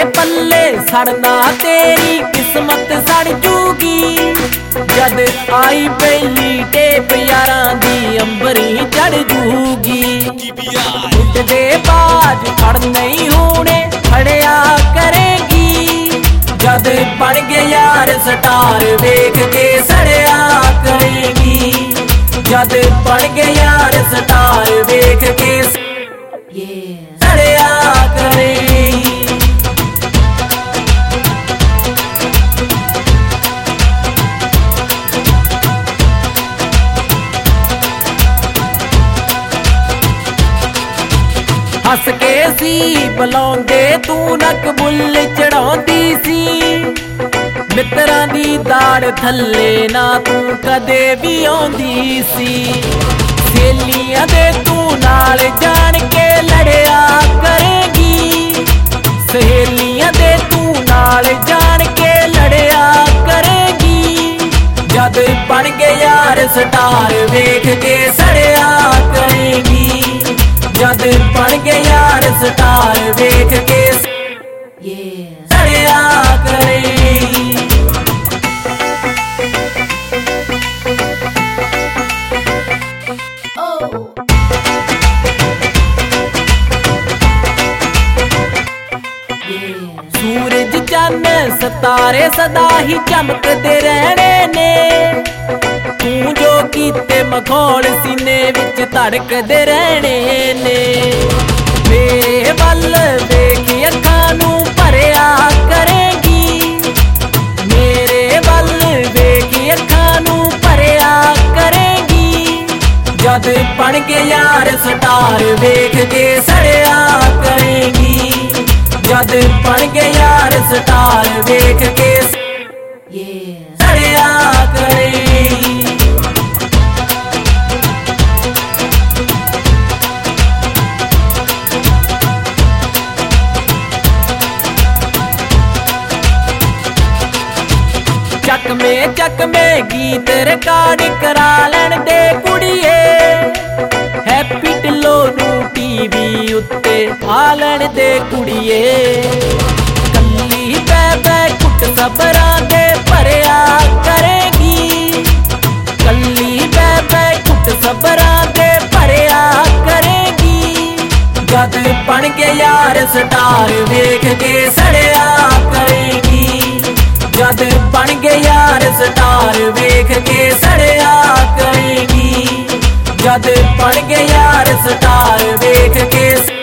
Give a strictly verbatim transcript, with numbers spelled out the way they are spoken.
पल्ले सड़ना तेरी किस्मत सड़ जूगी। जद आई पहली टेप यारां दी अंबरी चढ़ जूगी। उठदे बाज फड़ नहीं होने खड़िया करेगी। जद बन गए यार स्टार वेख के सड़िया करेगी। जद बन गए यार स्टार वेख के सड़िया करेगी। हस के सी बुलाउंदे तू नक बुल चढ़ाउंदी सी। मित्रां दी दाड़ थल्ले ना तू कदे भी आउंदी सी। सहेलियां दे तू नाल जान के लड़िया करेगी। सहेलियां दे तू नाल जान के लड़िया करेगी। जद बन गए यार स्टार वेख के सड़िया करेगी। जद बन गए यार स्टार वेख के सड़िया करेगी। सूरज चन्न सितारे सदा ही चमकते रहने ने। तू जो कीते मखौल सीने विच धड़कदे रहने ने। मेरे वल वेख अखां नूं भरिया करेगी। मेरे वल वेख अखां नूं भरिया करेगी। जद बन गए यार स्टार वेख के सड़िया करेगी। जद बन गए यार स्टार वेख के सड़िया करेगी। चकमे चकमे गीत रिकॉर्ड करा लैण दे कुड़िए। हैप्पी ढिल्लों नूं टीवी उत्ते आ लैण दे कुड़िए। कल्ली बै बै कुट सबरां दे भरिया करेगी। कल्ली बै बै कुट सबरां दे भरिया करेगी। जद बन गए यार स्टार वेख के सड़िया करेगी। जद बन गए यार स्टार वेख के सड़िया करेगी। जद बन गए यार स्टार वेख के